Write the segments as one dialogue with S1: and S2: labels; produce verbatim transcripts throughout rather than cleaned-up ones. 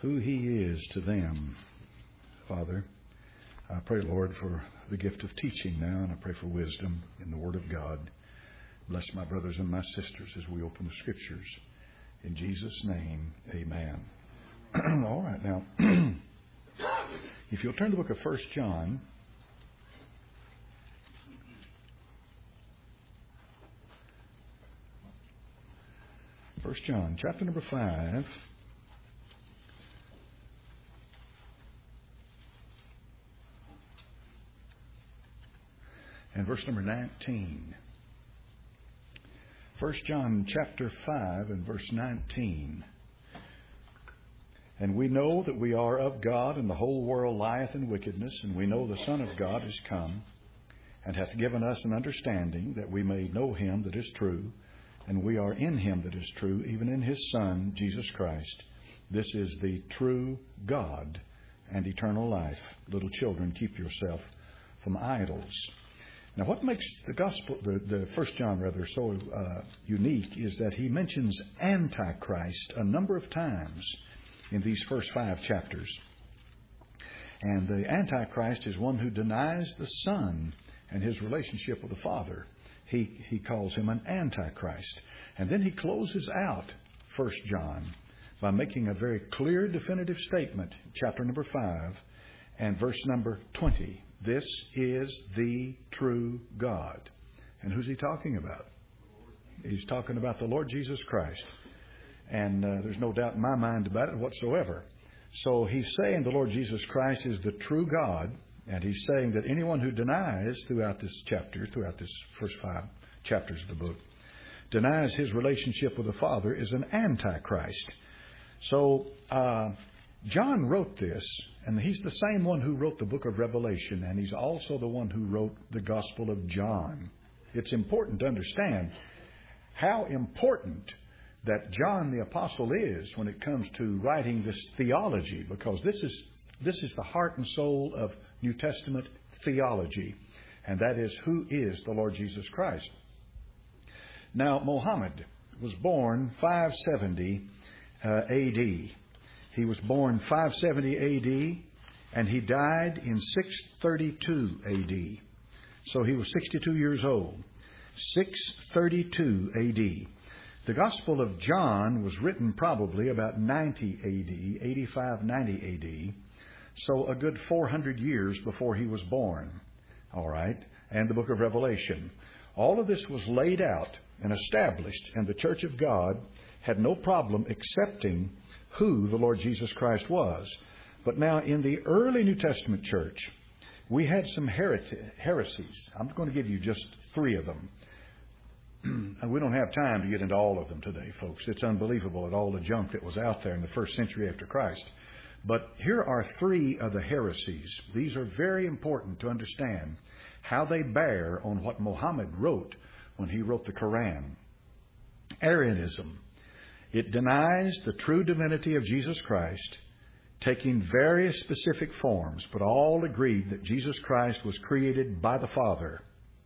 S1: who He is to them. Father, I pray, Lord, for the gift of teaching now, and I pray for wisdom in the Word of God. Bless my brothers and my sisters as we open the Scriptures. In Jesus' name, amen. All right, now, if you'll turn to the book of First John. First John, chapter number five. And verse number nineteen. First John chapter five and verse nineteen. And we know that we are of God, and the whole world lieth in wickedness, and we know the Son of God is come, and hath given us an understanding that we may know Him that is true, and we are in Him that is true, even in His Son, Jesus Christ. This is the true God and eternal life. Little children, keep yourself from idols. Now, what makes the gospel, the, the First John rather, so uh, unique is that he mentions Antichrist a number of times in these first five chapters. And the Antichrist is one who denies the Son and His relationship with the Father. He, he calls him an Antichrist. And then he closes out First John by making a very clear, definitive statement, chapter number five and verse number twenty. This is the true God. And who's he talking about? He's talking about the Lord Jesus Christ. And uh, there's no doubt in my mind about it whatsoever. So he's saying the Lord Jesus Christ is the true God. And he's saying that anyone who denies throughout this chapter, throughout this first five chapters of the book, denies His relationship with the Father is an Antichrist. So uh, John wrote this, and he's the same one who wrote the book of Revelation, and he's also the one who wrote the Gospel of John. It's important to understand how important that John the Apostle is when it comes to writing this theology, because this is this is the heart and soul of New Testament theology, and that is, who is the Lord Jesus Christ. Now, Muhammad was born five seventy uh, A D. He was born five seventy A D, and he died in six thirty-two A D. So he was sixty-two years old. six thirty-two A D. The Gospel of John was written probably about ninety A D, eighty-five, ninety A D. So a good four hundred years before he was born. All right. And the book of Revelation. All of this was laid out and established, and the Church of God had no problem accepting who the Lord Jesus Christ was. But now in the early New Testament church, we had some heresies. I'm going to give you just three of them. And we don't have time to get into all of them today, folks. It's unbelievable at all the junk that was out there in the first century after Christ. But here are three of the heresies. These are very important to understand how they bear on what Muhammad wrote when he wrote the Quran. Arianism. It denies the true divinity of Jesus Christ, taking various specific forms, but all agreed that Jesus Christ was created by the Father,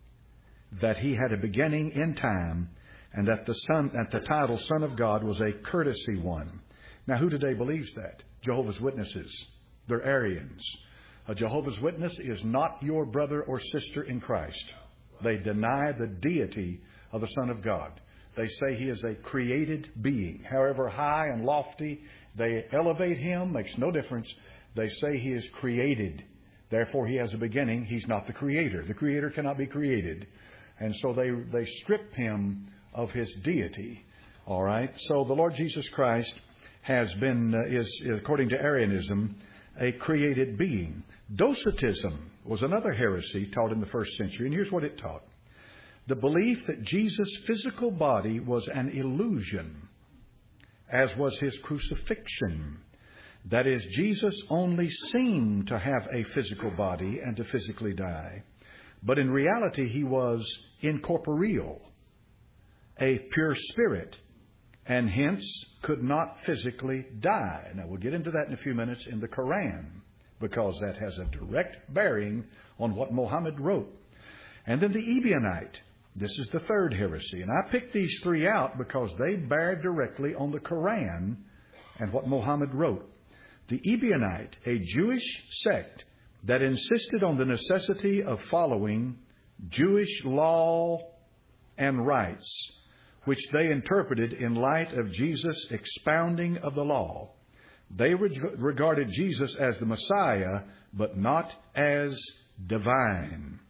S1: that He had a beginning in time, and that the Son, that the title Son of God was a courtesy one. Now, who today believes that? Jehovah's Witnesses. They're Arians. A Jehovah's Witness is not your brother or sister in Christ. They deny the deity of the Son of God. They say He is a created being. However high and lofty they elevate Him, makes no difference. They say He is created. Therefore, He has a beginning. He's not the Creator. The Creator cannot be created. And so they, they strip Him of His deity. All right. So the Lord Jesus Christ has been, uh, is, according to Arianism, a created being. Docetism was another heresy taught in the first century. And here's what it taught. The belief that Jesus' physical body was an illusion, as was His crucifixion. That is, Jesus only seemed to have a physical body and to physically die. But in reality, He was incorporeal, a pure spirit, and hence could not physically die. Now, we'll get into that in a few minutes in the Quran, because that has a direct bearing on what Muhammad wrote. And then the Ebionite. This is the third heresy. And I picked these three out because they bear directly on the Quran and what Muhammad wrote. The Ebionite, a Jewish sect that insisted on the necessity of following Jewish law and rites, which they interpreted in light of Jesus' expounding of the law. They regarded Jesus as the Messiah, but not as divine.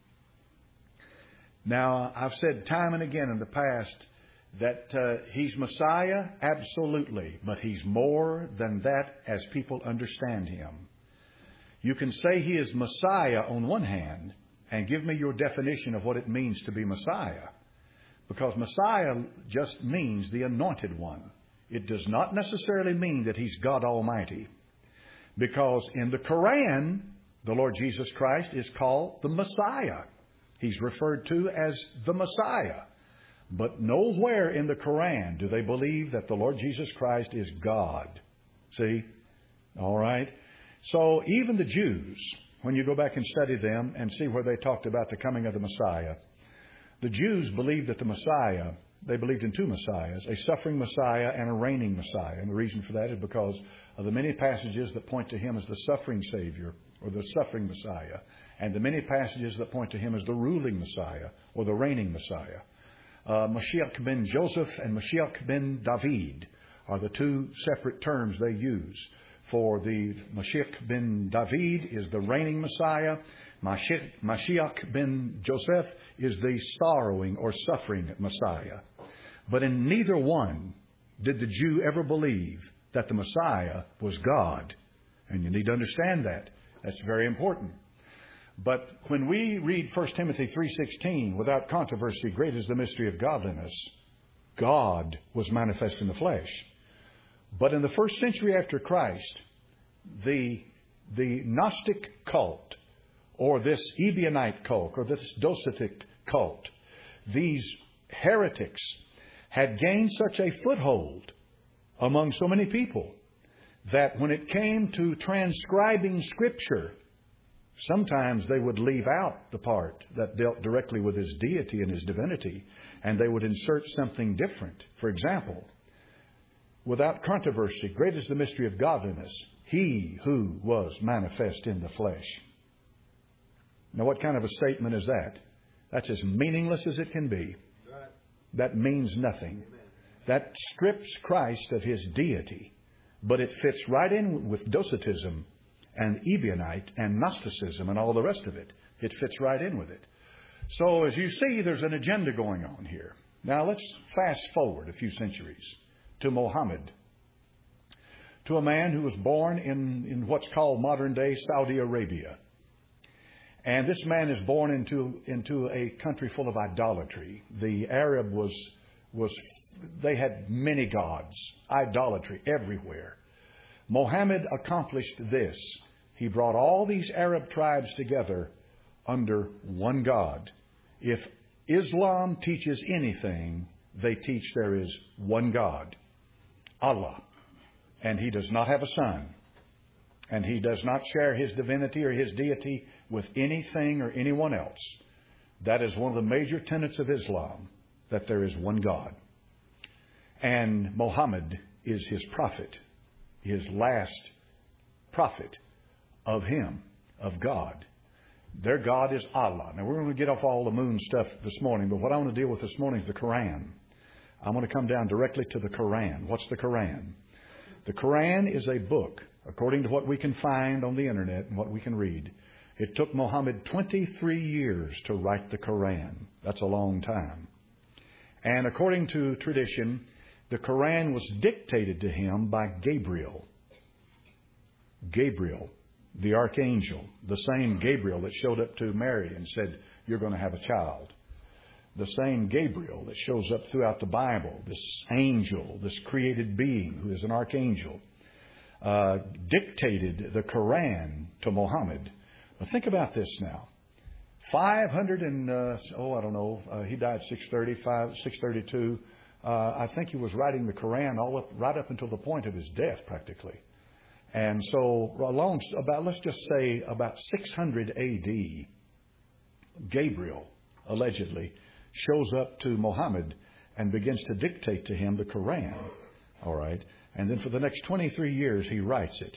S1: Now, I've said time and again in the past that uh, He's Messiah, absolutely, but He's more than that as people understand Him. You can say He is Messiah on one hand, and give me your definition of what it means to be Messiah. Because Messiah just means the anointed one. It does not necessarily mean that He's God Almighty. Because in the Quran, the Lord Jesus Christ is called the Messiah. He's referred to as the Messiah. But nowhere in the Quran do they believe that the Lord Jesus Christ is God. See? All right? So even the Jews, when you go back and study them and see where they talked about the coming of the Messiah, the Jews believed that the Messiah, they believed in two Messiahs, a suffering Messiah and a reigning Messiah. And the reason for that is because of the many passages that point to Him as the suffering Savior or the suffering Messiah, and the many passages that point to Him as the ruling Messiah or the reigning Messiah. Uh, Mashiach ben Joseph and Mashiach ben David are the two separate terms they use. For the Mashiach ben David is the reigning Messiah. Mashiach, Mashiach ben Joseph is the sorrowing or suffering Messiah. But in neither one did the Jew ever believe that the Messiah was God. And you need to understand that. That's very important. But when we read First Timothy three sixteen, without controversy, great is the mystery of godliness. God was manifest in the flesh. But in the first century after Christ, the, the Gnostic cult, or this Ebionite cult, or this Docetic cult, these heretics had gained such a foothold among so many people that when it came to transcribing Scripture, sometimes they would leave out the part that dealt directly with His deity and His divinity, and they would insert something different. For example, without controversy, great is the mystery of godliness, He who was manifest in the flesh. Now, what kind of a statement is that? That's as meaningless as it can be. That means nothing. That strips Christ of His deity, but it fits right in with Docetism and Ebionite and Gnosticism and all the rest of it. It fits right in with it. So as you see, there's an agenda going on here. Now let's fast forward a few centuries to Muhammad, to a man who was born in, in what's called modern day Saudi Arabia. And this man is born into, into a country full of idolatry. The Arab was, was, they had many gods, idolatry everywhere. Muhammad accomplished this. He brought all these Arab tribes together under one God. If Islam teaches anything, they teach there is one God, Allah. And He does not have a son. And He does not share His divinity or His deity with anything or anyone else. That is one of the major tenets of Islam, that there is one God. And Muhammad is His prophet, His last prophet of Him, of God. Their God is Allah. Now, we're going to get off all the moon stuff this morning, but what I want to deal with this morning is the Quran. I want to come down directly to the Quran. What's the Quran? The Quran is a book, according to what we can find on the internet and what we can read. It took Muhammad twenty-three years to write the Quran. That's a long time. And according to tradition, the Quran was dictated to him by Gabriel. Gabriel, the archangel, the same Gabriel that showed up to Mary and said, "You're going to have a child." The same Gabriel that shows up throughout the Bible, this angel, this created being who is an archangel, uh, dictated the Quran to Muhammad. But think about this now. five hundred and, uh, oh, I don't know, uh, he died six thirty-five, six thirty-two. Uh, I think he was writing the Quran all up, right up until the point of his death, practically. And so, along about, let's just say about six hundred A D, Gabriel, allegedly, shows up to Muhammad and begins to dictate to him the Quran. All right. And then for the next twenty-three years, he writes it.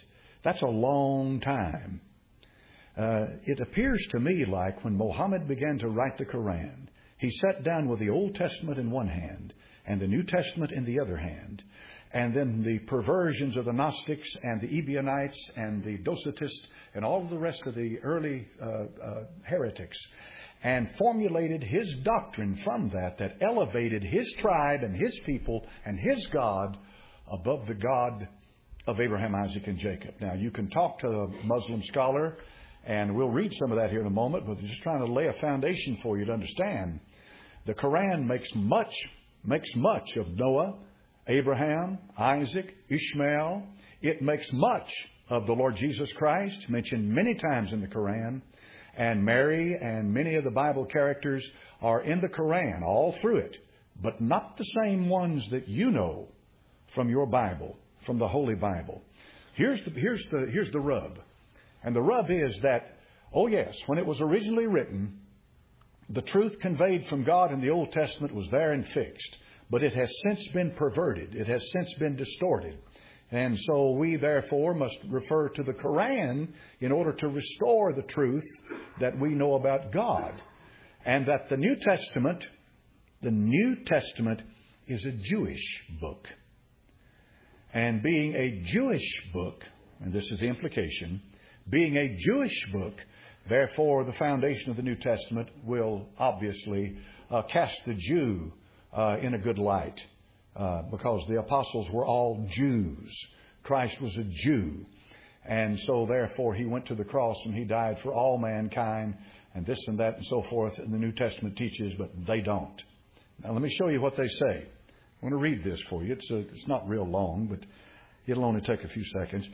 S1: That's a long time. Uh, it appears to me like when Muhammad began to write the Quran, he sat down with the Old Testament in one hand and the New Testament in the other hand. And then the perversions of the Gnostics and the Ebionites and the Docetists and all of the rest of the early uh, uh, heretics, and formulated his doctrine from that, that elevated his tribe and his people and his God above the God of Abraham, Isaac, and Jacob. Now, you can talk to a Muslim scholar, and we'll read some of that here in a moment, but just trying to lay a foundation for you to understand. The Quran makes much, makes much of Noah, Abraham, Isaac, Ishmael. It makes much of the Lord Jesus Christ, mentioned many times in the Quran. And Mary and many of the Bible characters are in the Quran, all through it, but not the same ones that you know from your Bible, from the Holy Bible. Here's the, here's the, here's the rub. And the rub is that, oh yes, when it was originally written, the truth conveyed from God in the Old Testament was there and fixed. But it has since been perverted. It has since been distorted. And so we therefore must refer to the Quran in order to restore the truth that we know about God. And that the New Testament, the New Testament is a Jewish book. And being a Jewish book, and this is the implication, being a Jewish book, therefore the foundation of the New Testament will obviously uh, cast the Jew uh, in a good light. Uh, because the apostles were all Jews. Christ was a Jew. And so therefore he went to the cross and he died for all mankind and this and that and so forth. And the New Testament teaches, but they don't. Now let me show you what they say. I want to read this for you. It's, a, it's not real long, but it'll only take a few seconds.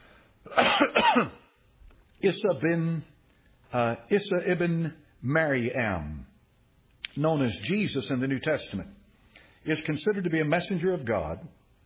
S1: Isa bin, uh, Isa ibn Maryam, known as Jesus in the New Testament, is considered to be a messenger of God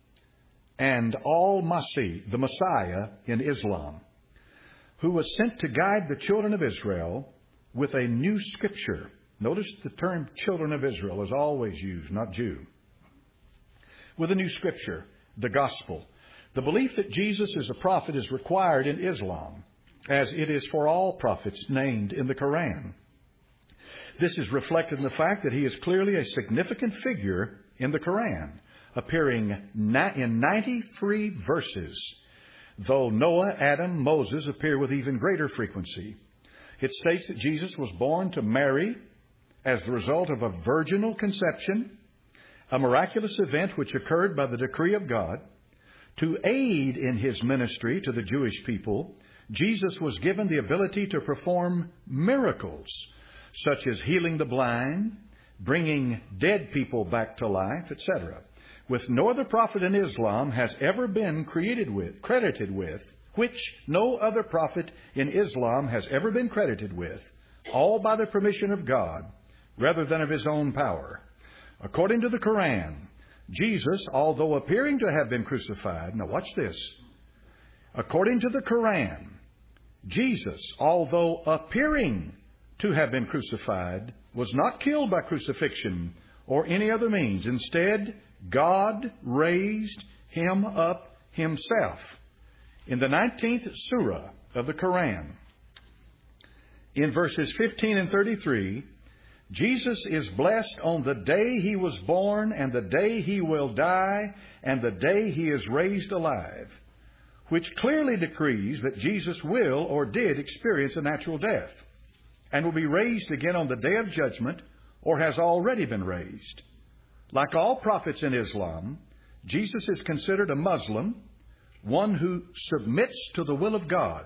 S1: and Al-Masih, the Messiah in Islam, who was sent to guide the children of Israel with a new scripture. Notice the term children of Israel is always used, not Jew. With a new scripture, the gospel. The belief that Jesus is a prophet is required in Islam, as it is for all prophets named in the Quran. This is reflected in the fact that he is clearly a significant figure in the Quran, appearing in ninety-three verses, though Noah, Adam, Moses appear with even greater frequency. It states that Jesus was born to Mary as the result of a virginal conception, a miraculous event which occurred by the decree of God. To aid in his ministry to the Jewish people, Jesus was given the ability to perform miracles, such as healing the blind, bringing dead people back to life, et cetera, with no other prophet in Islam has ever been created with, credited with, which no other prophet in Islam has ever been credited with, all by the permission of God, rather than of his own power. According to the Quran, Jesus, although appearing to have been crucified, now watch this, according to the Quran, Jesus, although appearing to have been crucified, was not killed by crucifixion or any other means. Instead, God raised him up himself. In the nineteenth surah of the Quran, in verses fifteen and thirty-three, Jesus is blessed on the day he was born and the day he will die and the day he is raised alive, which clearly decrees that Jesus will or did experience a natural death and will be raised again on the day of judgment, or has already been raised. Like all prophets in Islam, Jesus is considered a Muslim, one who submits to the will of God.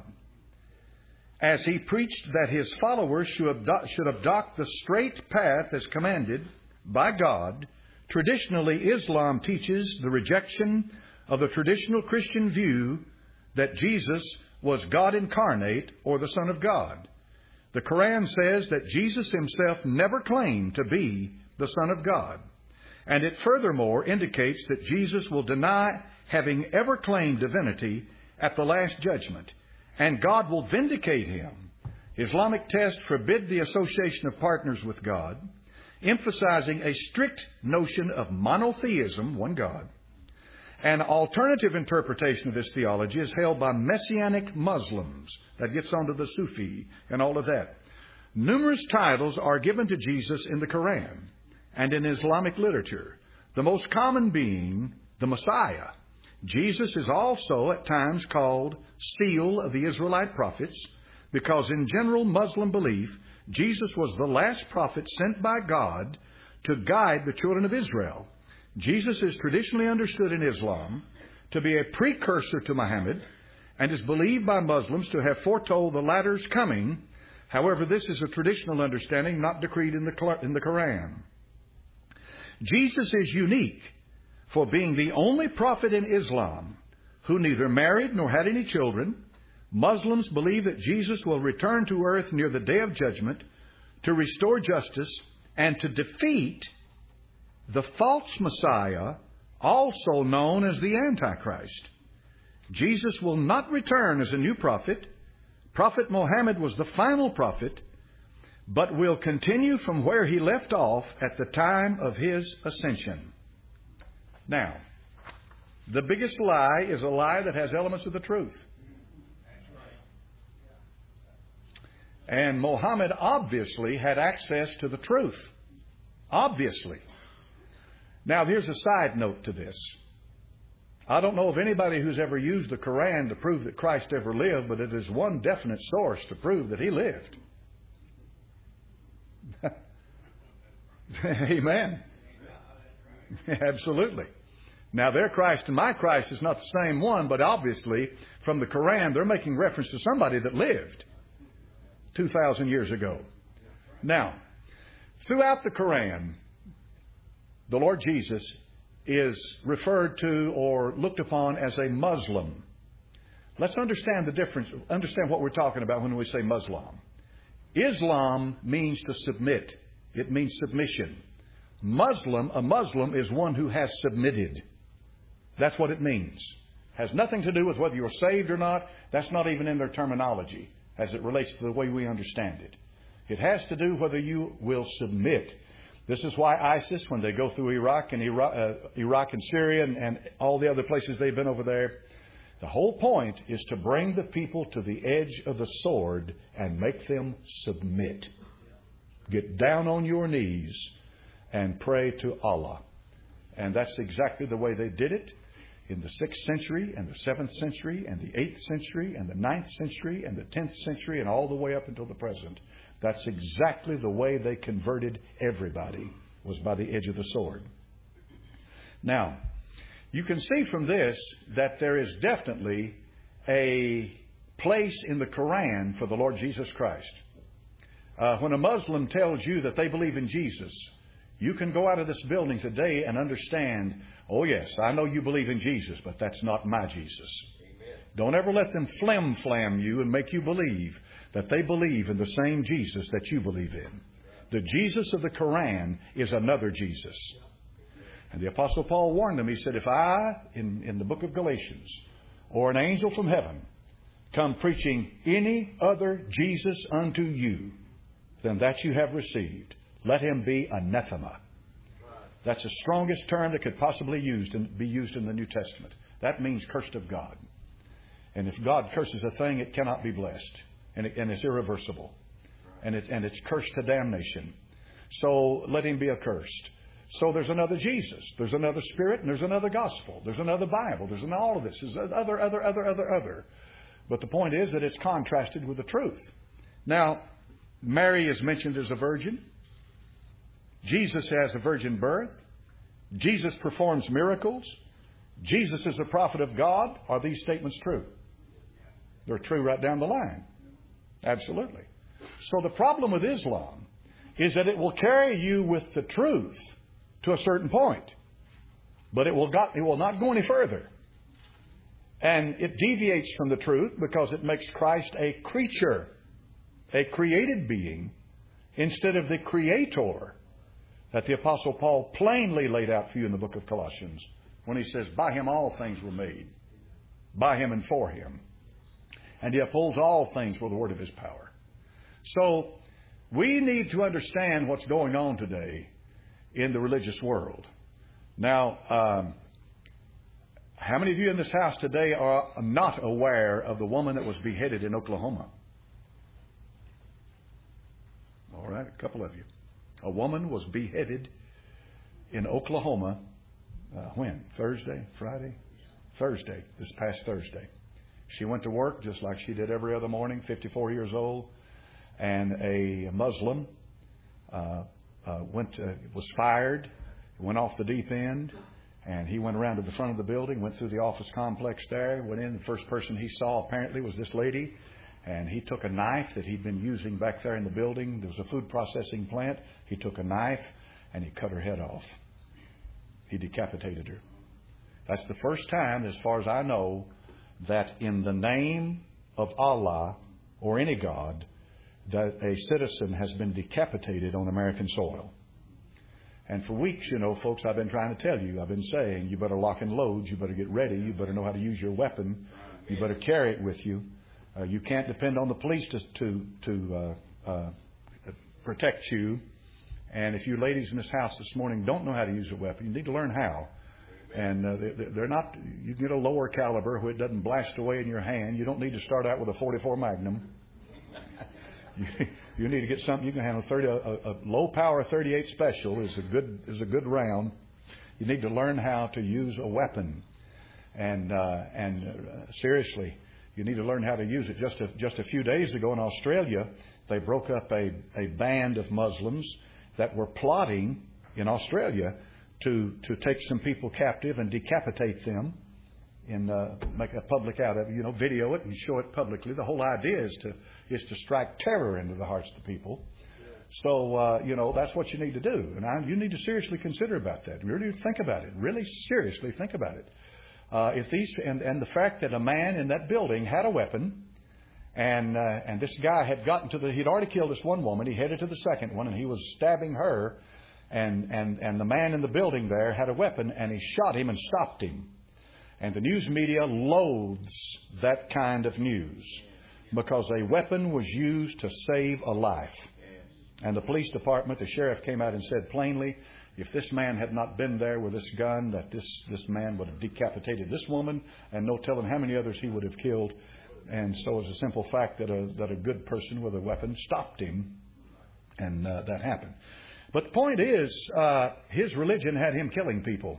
S1: As he preached that his followers should adopt, should adopt the straight path as commanded by God, traditionally Islam teaches the rejection of the traditional Christian view that Jesus was God incarnate or the Son of God. The Quran says that Jesus himself never claimed to be the Son of God. And it furthermore indicates that Jesus will deny having ever claimed divinity at the last judgment, and God will vindicate him. Islamic texts forbid the association of partners with God, emphasizing a strict notion of monotheism, one God, An alternative interpretation of this theology is held by Messianic Muslims. That gets onto the Sufi and all of that. Numerous titles are given to Jesus in the Quran and in Islamic literature, the most common being the Messiah. Jesus is also at times called Seal of the Israelite Prophets because in general Muslim belief, Jesus was the last prophet sent by God to guide the children of Israel. Jesus is traditionally understood in Islam to be a precursor to Muhammad and is believed by Muslims to have foretold the latter's coming. However, this is a traditional understanding not decreed in the, in the Quran. Jesus is unique for being the only prophet in Islam who neither married nor had any children. Muslims believe that Jesus will return to earth near the Day of Judgment to restore justice and to defeat the false Messiah, also known as the Antichrist. Jesus will not return as a new prophet. Prophet Muhammad was the final prophet, but will continue from where he left off at the time of his ascension. Now, the biggest lie is a lie that has elements of the truth. And Muhammad obviously had access to the truth. Obviously. Now, here's a side note to this. I don't know of anybody who's ever used the Quran to prove that Christ ever lived, but it is one definite source to prove that He lived. Amen. Absolutely. Now, their Christ and my Christ is not the same one, but obviously, from the Quran, they're making reference to somebody that lived two thousand years ago. Now, throughout the Quran, the Lord Jesus is referred to or looked upon as a Muslim. Let's understand the difference, understand what we're talking about when we say Muslim. Islam means to submit. It means submission. Muslim, a Muslim is one who has submitted. That's what it means. Has nothing to do with whether you're saved or not. That's not even in their terminology as it relates to the way we understand it. It has to do whether you will submit. This is why ISIS, when they go through Iraq and Iraq, uh, Iraq and Syria and, and all the other places they've been over there, the whole point is to bring the people to the edge of the sword and make them submit. Get down on your knees and pray to Allah. And that's exactly the way they did it in the sixth century and the seventh century and the eighth century and the ninth century and the tenth century and all the way up until the present. That's exactly the way they converted everybody, was by the edge of the sword. Now, you can see from this that there is definitely a place in the Quran for the Lord Jesus Christ. Uh, when a Muslim tells you that they believe in Jesus, you can go out of this building today and understand, oh yes, I know you believe in Jesus, but that's not my Jesus. Amen. Don't ever let them flim-flam you and make you believe that they believe in the same Jesus that you believe in. The Jesus of the Quran is another Jesus. And the Apostle Paul warned them. He said, if I, in, in the book of Galatians, or an angel from heaven, come preaching any other Jesus unto you than that you have received, let him be anathema. That's the strongest term that could possibly used and be used in the New Testament. That means cursed of God. And if God curses a thing, it cannot be blessed. And, it, and it's irreversible. And, it, and it's cursed to damnation. So let him be accursed. So there's another Jesus. There's another Spirit. And there's another gospel. There's another Bible. There's an, all of this. There's other, other, other, other, other. But the point is that it's contrasted with the truth. Now, Mary is mentioned as a virgin. Jesus has a virgin birth. Jesus performs miracles. Jesus is the prophet of God. Are these statements true? They're true right down the line. Absolutely. So the problem with Islam is that it will carry you with the truth to a certain point. But it will, got, it will not go any further. And it deviates from the truth because it makes Christ a creature, a created being, instead of the Creator that the Apostle Paul plainly laid out for you in the book of Colossians when he says, by Him all things were made. By Him and for Him. And He upholds all things with the word of His power. So we need to understand what's going on today in the religious world. Now, um, How many of you in this house today are not aware of the woman that was beheaded in Oklahoma? All right, a couple of you. A woman was beheaded in Oklahoma. Uh, when? Thursday? Friday? Thursday, this past Thursday. She went to work just like she did every other morning, fifty-four years old, and a Muslim uh, uh, went to, was fired, went off the deep end, and he went around to the front of the building, went through the office complex there, went in. The first person he saw apparently was this lady, and he took a knife that he'd been using back there in the building. There was a food processing plant. He took a knife and he cut her head off. He decapitated her. That's the first time, as far as I know, that in the name of Allah or any God, that a citizen has been decapitated on American soil. And for weeks, you know, folks, I've been trying to tell you, I've been saying, you better lock and load, you better get ready, you better know how to use your weapon, you better carry it with you. Uh, you can't depend on the police to to, to uh, uh, protect you. And if you ladies in this house this morning don't know how to use a weapon, you need to learn how. And uh, they, they're not, you get a lower caliber where it doesn't blast away in your hand. You don't need to start out with a forty-four Magnum. you, you need to get something you can handle. thirty, a, a low power thirty-eight Special is a good is a good round. You need to learn how to use a weapon. And uh, and uh, seriously, you need to learn how to use it. Just a, just a few days ago in Australia, they broke up a, a band of Muslims that were plotting in Australia to to take some people captive and decapitate them and uh, make a public out of it, you know, video it and show it publicly. The whole idea is to is to strike terror into the hearts of the people. So, uh, you know, that's what you need to do. And I, you need to seriously consider about that. Really think about it. Really seriously think about it. Uh, if these and, and the fact that a man in that building had a weapon, and uh, and this guy had gotten to the, he'd already killed this one woman. He headed to the second one, and he was stabbing her. And, and, and the man in the building there had a weapon, and he shot him and stopped him. And the news media loathes that kind of news because a weapon was used to save a life. And the police department, the sheriff came out and said plainly, if this man had not been there with this gun, that this, this man would have decapitated this woman, and no telling how many others he would have killed. And so it's a simple fact that a, that a good person with a weapon stopped him, and uh, that happened. But the point is, uh, his religion had him killing people.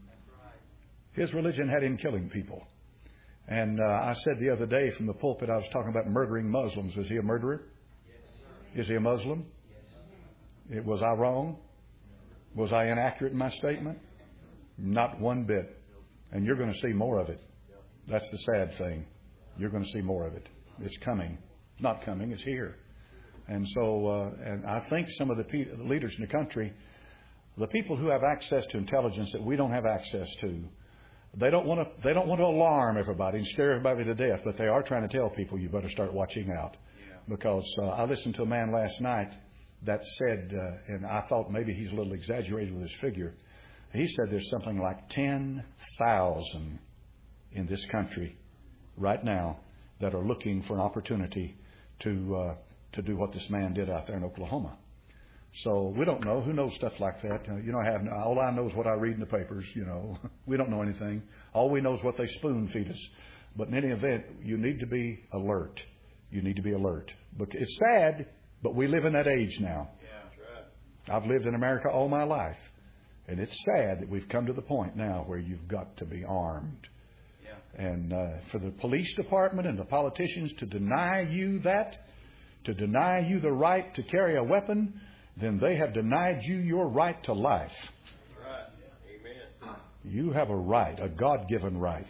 S1: His religion had him killing people. And uh, I said the other day from the pulpit, I was talking about murdering Muslims. Is he a murderer? Is he a Muslim? It, was I wrong? Was I inaccurate in my statement? Not one bit. And you're going to see more of it. That's the sad thing. You're going to see more of it. It's coming. It's not coming. It's here. And so, uh, and I think some of the pe- leaders in the country, the people who have access to intelligence that we don't have access to, they don't want to. They don't want to alarm everybody and scare everybody to death, but they are trying to tell people you better start watching out. Yeah. Because uh, I listened to a man last night that said, uh, and I thought maybe he's a little exaggerated with his figure. He said there's something like ten thousand in this country right now that are looking for an opportunity to. Uh, to do what this man did out there in Oklahoma. So we don't know. Who knows stuff like that? Uh, you know, I have all I know is what I read in the papers, you know. We don't know anything. All we know is what they spoon feed us. But in any event, you need to be alert. You need to be alert. But it's sad, but we live in that age now. Yeah, that's right. I've lived in America all my life. And it's sad that we've come to the point now where you've got to be armed. Yeah. And uh, for the police department and the politicians to deny you that, to deny you the right to carry a weapon, then they have denied you your right to life. Right. Amen. You have a right, a God-given right,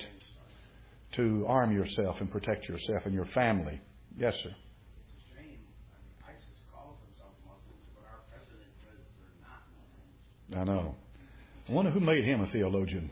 S1: to arm yourself and protect yourself and your family. Yes, sir.
S2: It's a shame. I mean, ISIS calls themselves Muslims, but our president says they're not Muslims.
S1: I know. I wonder who made him a theologian.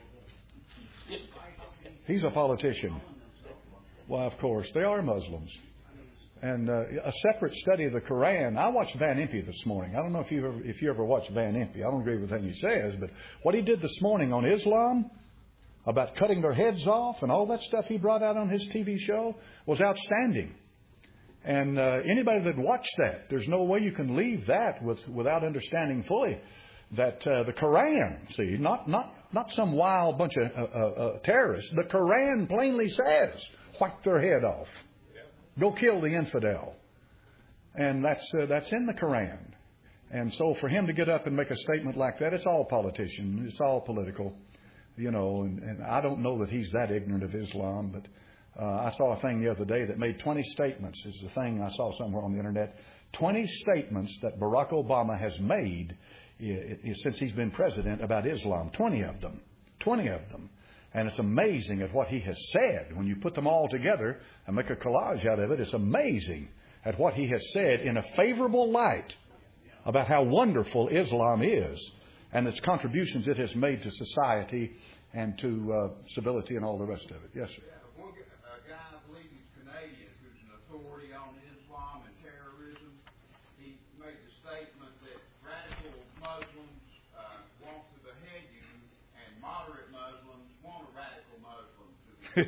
S1: He's a politician. Well, of course, they are Muslims. And uh, a separate study of the Quran. I watched Van Impe this morning. I don't know if you ever if you ever watched Van Impe. I don't agree with anything he says, but what he did this morning on Islam about cutting their heads off and all that stuff he brought out on his T V show was outstanding. And uh, anybody that watched that, there's no way you can leave that with without understanding fully that uh, the Quran, see, not not not some wild bunch of uh, uh, uh, terrorists. The Quran plainly says, whack their head off. Go kill the infidel. And that's uh, that's in the Quran. And so for him to get up and make a statement like that, it's all politician. It's all political. You know, and, and I don't know that he's that ignorant of Islam, but uh, I saw a thing the other day that made twenty statements. Is the thing I saw somewhere on the internet. twenty statements that Barack Obama has made since he's been president about Islam. twenty of them. twenty of them. And it's amazing at what he has said. When you put them all together and make a collage out of it, it's amazing at what he has said in a favorable light about how wonderful Islam is and its contributions it has made to society and to uh, civility and all the rest of it. Yes, sir.
S2: Yeah, one, a guy, I believe he's Canadian, who's an authority on Islam and terrorism, he made the statement that radical Muslims uh, want to behead you, and moderate Muslims want a radical Muslim to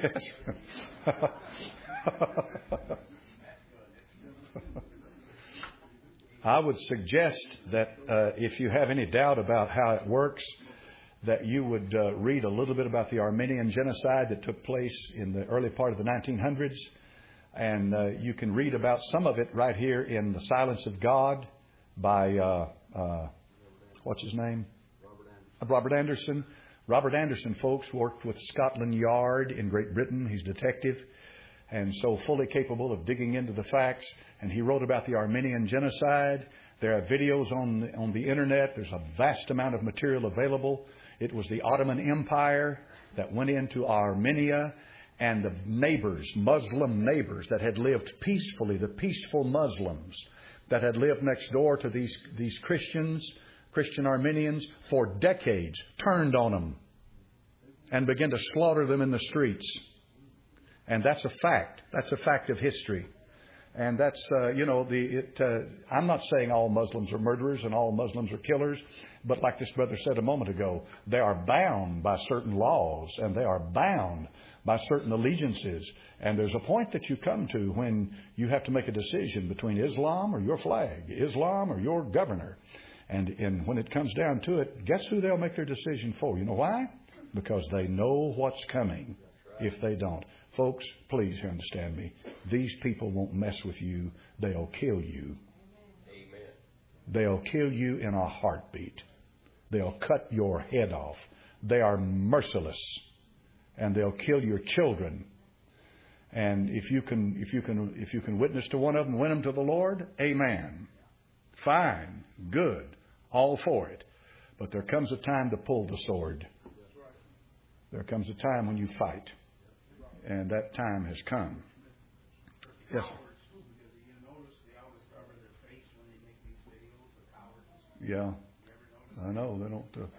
S1: yes. I would suggest that uh, if you have any doubt about how it works, that you would uh, read a little bit about the Armenian genocide that took place in the early part of the nineteen hundreds. And uh, you can read about some of it right here in The Silence of God by, uh, uh, what's his name? Robert Anderson. Robert Anderson. Robert Anderson, folks, worked with Scotland Yard in Great Britain. He's a detective and so fully capable of digging into the facts. And he wrote about the Armenian genocide. There are videos on the, on the internet. There's a vast amount of material available. It was the Ottoman Empire that went into Armenia, and the neighbors, Muslim neighbors that had lived peacefully, the peaceful Muslims that had lived next door to these, these Christians, Christian Armenians, for decades, turned on them and began to slaughter them in the streets. And that's a fact. That's a fact of history. And that's, uh, you know, the. It, uh, I'm not saying all Muslims are murderers and all Muslims are killers. But like this brother said a moment ago, they are bound by certain laws and they are bound by certain allegiances. And there's a point that you come to when you have to make a decision between Islam or your flag, Islam or your governor. And, and when it comes down to it, guess who they'll make their decision for? You know why? Because they know what's coming if they don't. Folks, please understand me. These people won't mess with you. They'll kill you. Amen. They'll kill you in a heartbeat. They'll cut your head off. They are merciless. And they'll kill your children. And if you can, if you can, if you can witness to one of them, win them to the Lord, amen. Fine. Good. All for it. But there comes a time to pull the sword. There comes a time when you fight. And that time has come. Yes, sir. Yeah. I know. They don't. Uh,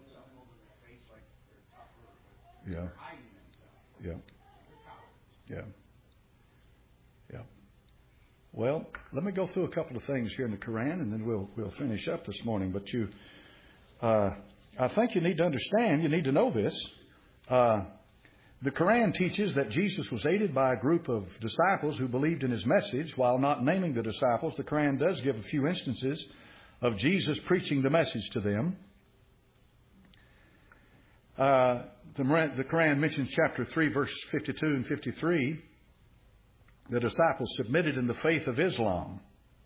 S1: yeah. Yeah. Yeah. Yeah. Well, let me go through a couple of things here in the Quran, and then we'll we'll finish up this morning. But you, uh, I think you need to understand. You need to know this. Uh, The Quran teaches that Jesus was aided by a group of disciples who believed in his message. While not naming the disciples, the Quran does give a few instances of Jesus preaching the message to them. Uh, the, the Quran mentions chapter three, verse fifty-two and fifty-three. The disciples submitted in the faith of Islam.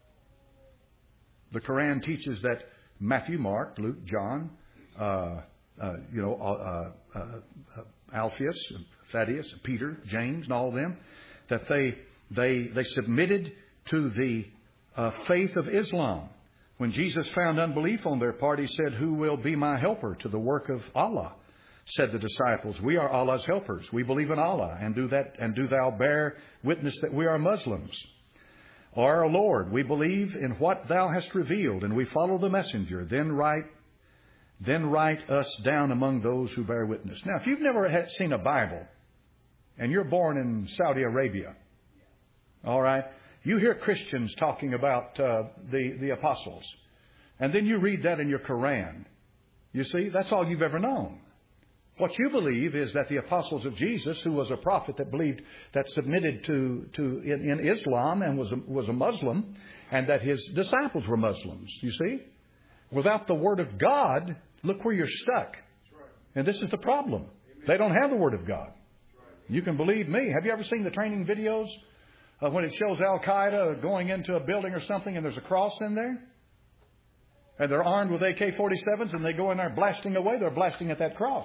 S1: The Quran teaches that Matthew, Mark, Luke, John, uh, uh, you know, uh, uh, uh, Alphaeus, Thaddeus, Peter, James, and all of them, that they they they submitted to the uh, faith of Islam. When Jesus found unbelief on their part, he said, "Who will be my helper to the work of Allah?" Said the disciples, "We are Allah's helpers. We believe in Allah, and do that, and do thou bear witness that we are Muslims. Our Lord, we believe in what thou hast revealed, and we follow the messenger. Then write." Then write us down among those who bear witness. Now, if you've never had seen a Bible and you're born in Saudi Arabia, all right, you hear Christians talking about uh, the, the apostles. And then you read that in your Quran. You see, that's all you've ever known. What you believe is that the apostles of Jesus, who was a prophet that believed, that submitted to, to in, in Islam and was a, was a Muslim, and that his disciples were Muslims, you see. Without the Word of God, look where you're stuck. And this is the problem. They don't have the Word of God. You can believe me. Have you ever seen the training videos uh, when it shows Al-Qaeda going into a building or something and there's a cross in there? And they're armed with A K forty-sevens and they go in there blasting away. They're blasting at that cross.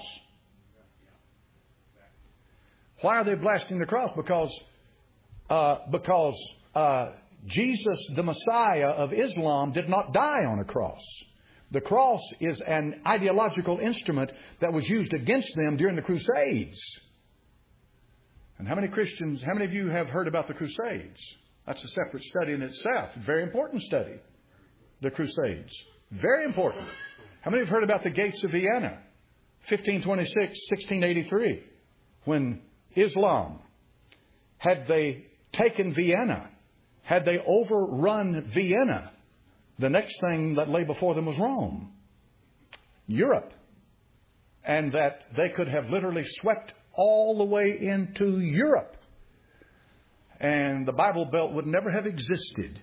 S1: Why are they blasting the cross? Because uh, because uh, Jesus, the Messiah of Islam, did not die on a cross. The cross is an ideological instrument that was used against them during the Crusades. And how many Christians, how many of you have heard about the Crusades? That's a separate study in itself. Very important study. The Crusades. Very important. How many have heard about the Gates of Vienna? fifteen twenty-six, sixteen eighty-three. When Islam, had they taken Vienna, had they overrun Vienna, the next thing that lay before them was Rome, Europe. And that they could have literally swept all the way into Europe. And the Bible Belt would never have existed.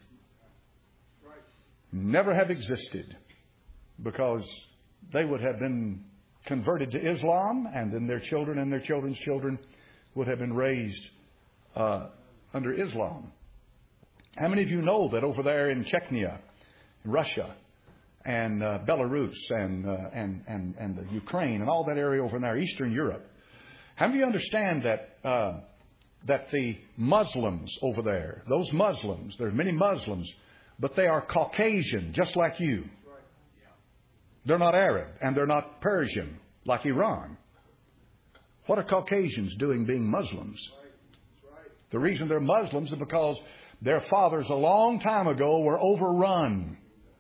S1: Never have existed. Because they would have been converted to Islam, and then their children and their children's children would have been raised uh, under Islam. How many of you know that over there in Chechnya, Russia, and uh, Belarus, and, uh, and and and the Ukraine, and all that area over in there, Eastern Europe, how many of you understand that uh, that the Muslims over there, those Muslims, there are many Muslims, but they are Caucasian, just like you. They're not Arab, and they're not Persian, like Iran. What are Caucasians doing being Muslims? The reason they're Muslims is because their fathers a long time ago were overrun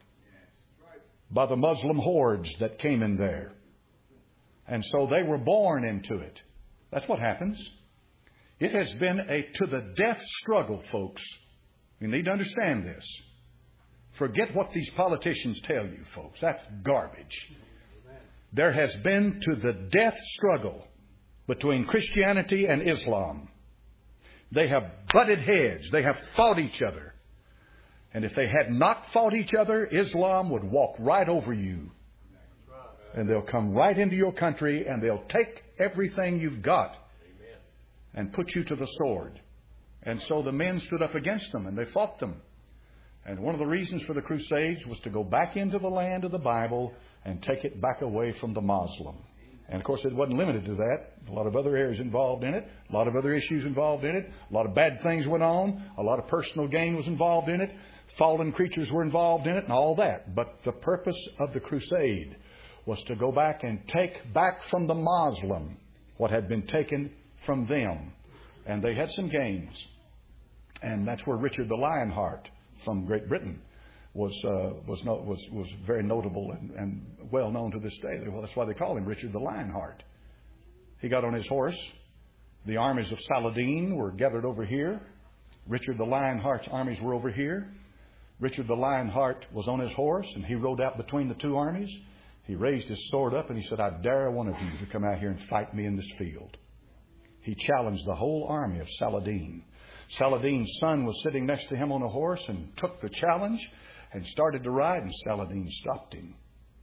S1: by the Muslim hordes that came in there. And so they were born into it. That's what happens. It has been a to the death struggle, folks. You need to understand this. Forget what these politicians tell you, folks. That's garbage. There has been to the death struggle between Christianity and Islam. They have butted heads. They have fought each other. And if they had not fought each other, Islam would walk right over you. And they'll come right into your country and they'll take everything you've got and put you to the sword. And so the men stood up against them and they fought them. And one of the reasons for the Crusades was to go back into the land of the Bible and take it back away from the Muslim. And of course, it wasn't limited to that. A lot of other areas involved in it. A lot of other issues involved in it. A lot of bad things went on. A lot of personal gain was involved in it. Fallen creatures were involved in it and all that. But the purpose of the crusade was to go back and take back from the Muslim what had been taken from them. And they had some gains. And that's where Richard the Lionheart from Great Britain was uh, was, no, was was very notable and, and well known to this day. Well, that's why they call him Richard the Lionheart. He got on his horse. The armies of Saladin were gathered over here. Richard the Lionheart's armies were over here. Richard the Lionheart was on his horse and he rode out between the two armies. He raised his sword up and he said, "I dare one of you to come out here and fight me in this field." He challenged the whole army of Saladin. Saladin's son was sitting next to him on a horse and took the challenge and started to ride, and Saladin stopped him.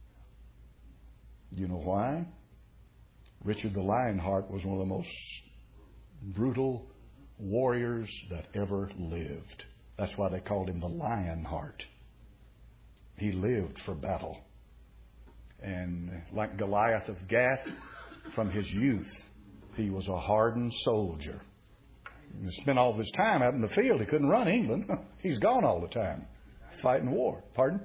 S1: Do you know why? Richard the Lionheart was one of the most brutal warriors that ever lived. That's why they called him the Lionheart. He lived for battle. And like Goliath of Gath, from his youth, he was a hardened soldier. He spent all of his time out in the field. He couldn't run England. He's gone all the time. Fighting war. Pardon?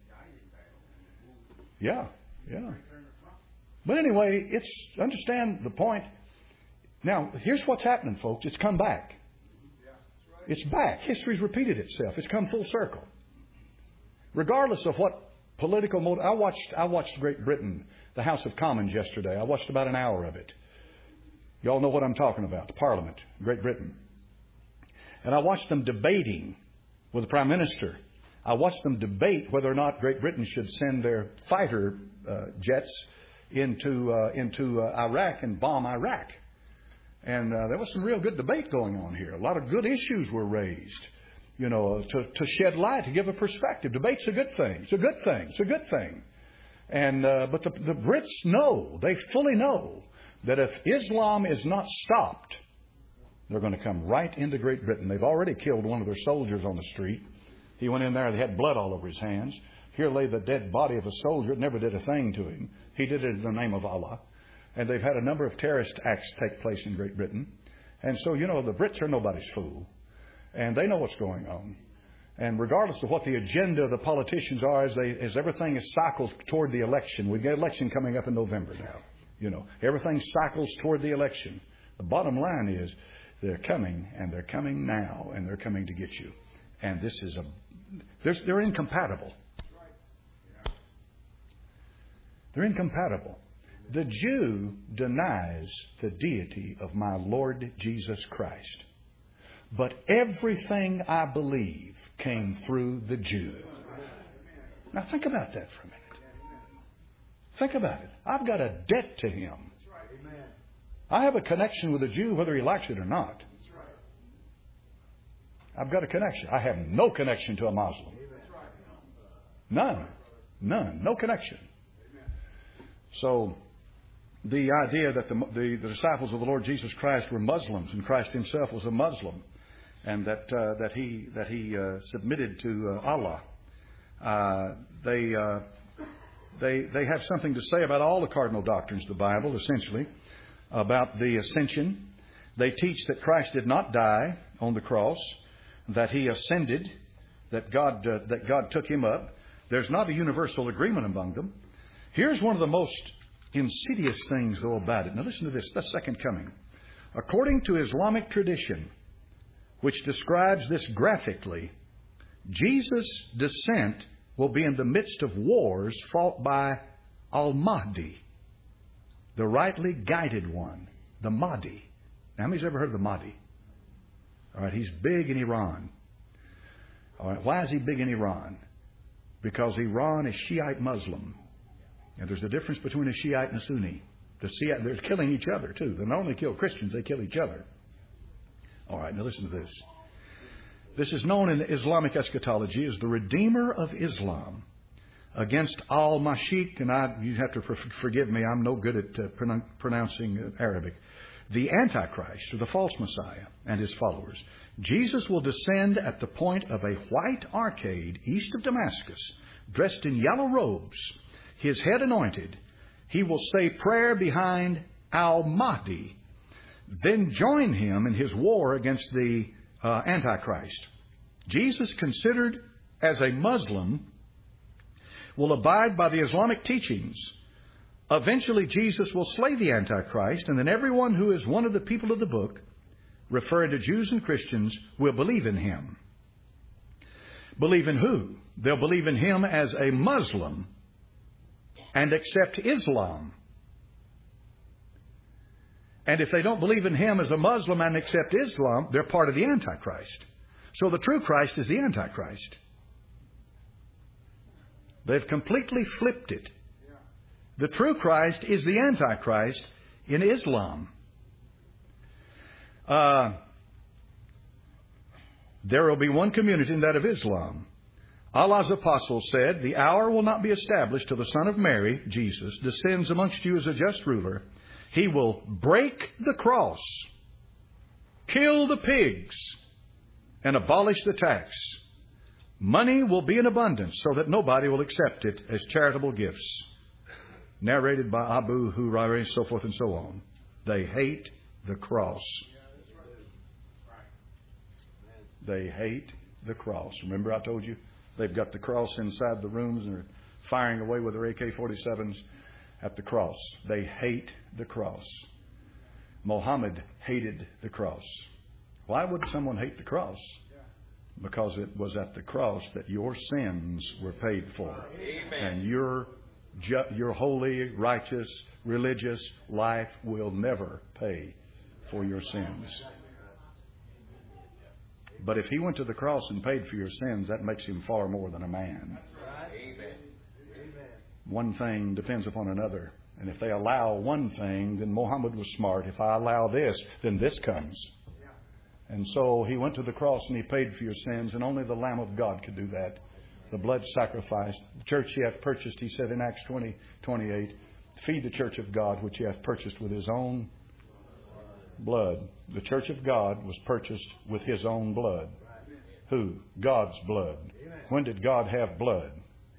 S1: Yeah, yeah. But anyway, it's understand the point. Now, here's what's happening, folks. It's come back. It's back. History's repeated itself. It's come full circle. Regardless of what political motive. I watched, I watched Great Britain, the House of Commons yesterday. I watched about an hour of it. You all know what I'm talking about. The Parliament, Great Britain. And I watched them debating with the Prime Minister. I watched them debate whether or not Great Britain should send their fighter uh, jets into uh, into uh, Iraq and bomb Iraq. And uh, there was some real good debate going on here. A lot of good issues were raised, you know, to, to shed light, to give a perspective. Debate's a good thing. It's a good thing. It's a good thing. And uh, but the, the Brits know, they fully know, that if Islam is not stopped, they're going to come right into Great Britain. They've already killed one of their soldiers on the street. He went in there, they had blood all over his hands. Here lay the dead body of a soldier. It never did a thing to him. He did it in the name of Allah. And they've had a number of terrorist acts take place in Great Britain. And so, you know, the Brits are nobody's fool. And they know what's going on. And regardless of what the agenda of the politicians are, as, they, as everything is cycled toward the election, we've got an election coming up in November now. You know, everything cycles toward the election. The bottom line is they're coming, and they're coming now, and they're coming to get you. And this is a, they're, they're incompatible. They're incompatible. The Jew denies the deity of my Lord Jesus Christ. But everything I believe came through the Jew. Now think about that for a minute. Think about it. I've got a debt to him. I have a connection with a Jew whether he likes it or not. I've got a connection. I have no connection to a Muslim. None. None. No connection. So the idea that the, the, the disciples of the Lord Jesus Christ were Muslims and Christ himself was a Muslim, and that uh, that he that he uh, submitted to uh, Allah, uh, they uh, they they have something to say about all the cardinal doctrines of the Bible, essentially about the ascension. They teach that Christ did not die on the cross, that he ascended, that God uh, that God took him up. There's not a universal agreement among them. Here's one of the most insidious things, though, about it. Now listen to this, the second coming. According to Islamic tradition, which describes this graphically, Jesus' descent will be in the midst of wars fought by Al-Mahdi, the rightly guided one, the Mahdi. Now, how many's ever heard of the Mahdi? All right, he's big in Iran. All right, why is he big in Iran? Because Iran is Shiite Muslim. And there's a difference between a Shiite and a Sunni. The Shiite, they're killing each other, too. They not only kill Christians, they kill each other. All right, now listen to this. This is known in Islamic eschatology as the Redeemer of Islam against Al-Mashik, and I, you have to for, forgive me, I'm no good at uh, pronoun- pronouncing uh, Arabic. The Antichrist, or the false Messiah, and his followers. Jesus will descend at the point of a white arcade east of Damascus, dressed in yellow robes, his head anointed. He will say prayer behind Al-Mahdi, then join him in his war against the uh, Antichrist. Jesus, considered as a Muslim, will abide by the Islamic teachings. Eventually, Jesus will slay the Antichrist, and then everyone who is one of the people of the book, referring to Jews and Christians, will believe in him. Believe in who? They'll believe in him as a Muslim and accept Islam. And if they don't believe in him as a Muslim and accept Islam, they're part of the Antichrist. So the true Christ is the Antichrist. They've completely flipped it. The true Christ is the Antichrist in Islam. Uh, there will be one community in that of Islam. Allah's apostle said, the hour will not be established till the Son of Mary, Jesus, descends amongst you as a just ruler. He will break the cross, kill the pigs, and abolish the tax. Money will be in abundance so that nobody will accept it as charitable gifts. Narrated by Abu Hurairah, so forth and so on. They hate the cross. They hate the cross. Remember I told you? They've got the cross inside the rooms and are firing away with their A K forty-sevens at the cross. They hate the cross. Muhammad hated the cross. Why would someone hate the cross? Because it was at the cross that your sins were paid for. Amen. And your ju- your holy, righteous, religious life will never pay for your sins. But if he went to the cross and paid for your sins, that makes him far more than a man. Amen. One thing depends upon another. And if they allow one thing, then Muhammad was smart. If I allow this, then this comes. And so he went to the cross and he paid for your sins, and only the Lamb of God could do that. The blood sacrifice. The church He hath purchased, He said in Acts twenty, twenty-eight, feed the church of God, which He hath purchased with His own blood. The church of God was purchased with His own blood. Who? God's blood. When did God have blood?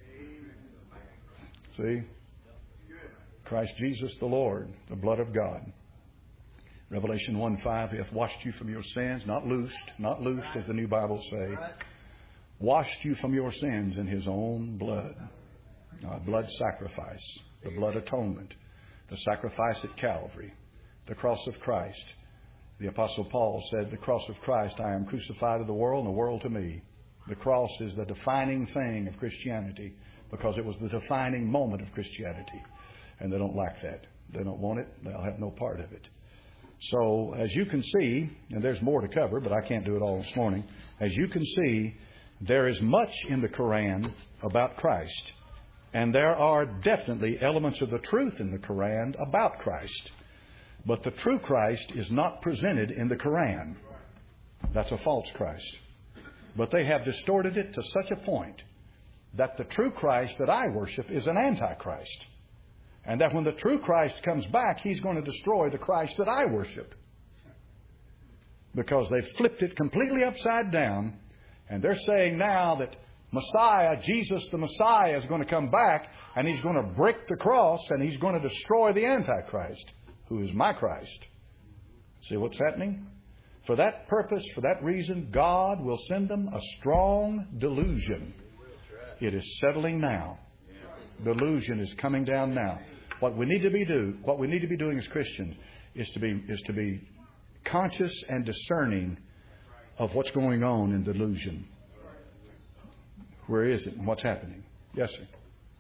S1: See? Christ Jesus the Lord, the blood of God. Revelation one five, He hath washed you from your sins, not loosed, not loosed as the New Bible say. Washed you from your sins in His own blood. Uh, blood sacrifice, the blood atonement, the sacrifice at Calvary, the cross of Christ. The Apostle Paul said, the cross of Christ, I am crucified to the world and the world to me. The cross is the defining thing of Christianity because it was the defining moment of Christianity. And they don't like that. They don't want it. They'll have no part of it. So, as you can see, and there's more to cover, but I can't do it all this morning. As you can see, there is much in the Quran about Christ. And there are definitely elements of the truth in the Quran about Christ. But the true Christ is not presented in the Quran. That's a false Christ. But they have distorted it to such a point that the true Christ that I worship is an antichrist. And that when the true Christ comes back, He's going to destroy the Christ that I worship. Because they've flipped it completely upside down. And they're saying now that Messiah, Jesus the Messiah, is going to come back and He's going to break the cross and He's going to destroy the Antichrist, who is my Christ. See what's happening? For that purpose, for that reason, God will send them a strong delusion. It is settling now. Delusion is coming down now. What we need to be do, what we need to be doing as Christians is to be is to be conscious and discerning of what's going on in delusion. Where is it and what's happening? Yes, sir.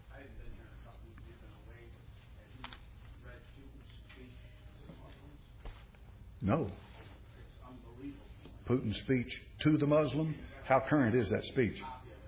S1: No. Putin's speech to the Muslim? How current is that speech?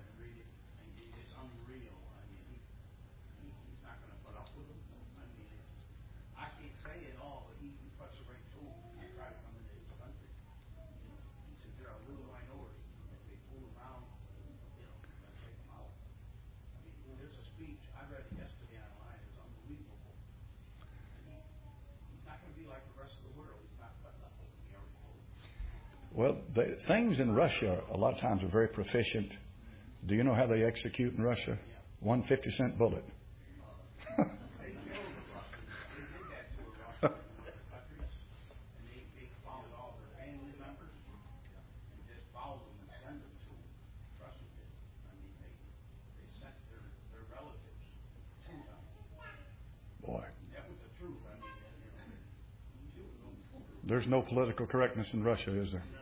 S1: Well, the, things in Russia a lot of times are very proficient. Do you know how they execute in Russia? One fifty cent bullet. Boy. There's no political correctness in Russia, is there?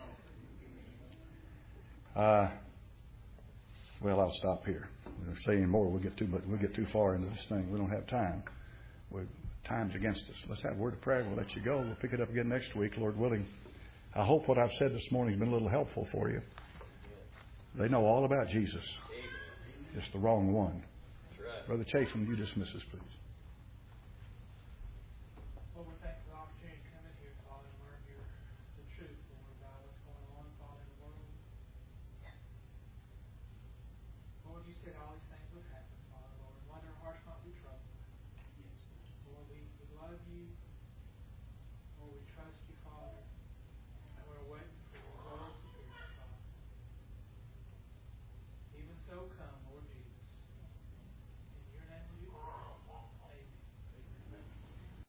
S1: Uh, well, I'll stop here. We'll say any more, we'll get too much, we'll get too far into this thing. We don't have time. We're, time's against us. Let's have a word of prayer. We'll let you go. We'll pick it up again next week, Lord willing. I hope what I've said this morning has been a little helpful for you. They know all about Jesus. It's the wrong one. Brother Chafin, you dismiss us, please.